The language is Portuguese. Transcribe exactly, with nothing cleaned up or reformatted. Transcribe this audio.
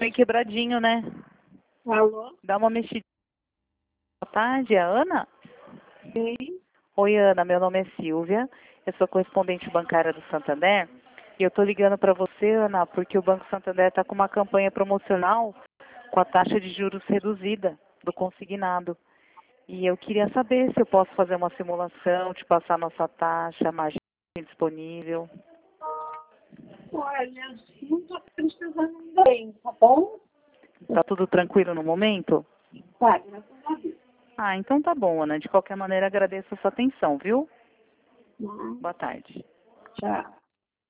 Bem quebradinho, né? Alô? Dá uma mexidinha. Boa tarde, é a Ana? Sim. Oi, Ana, meu nome é Silvia, eu sou correspondente bancária do Santander e eu estou ligando para você, Ana, porque o Banco Santander está com uma campanha promocional com a taxa de juros reduzida do consignado. E eu queria saber se eu posso fazer uma simulação, te passar a nossa taxa, a margem disponível. Olha, não estou precisando ainda bem, tá bom? Tá tudo tranquilo no momento? Tá, graças a Deus. Ah, então tá bom, Ana. De qualquer maneira, agradeço a sua atenção, viu? Hum, Boa tarde. Tchau.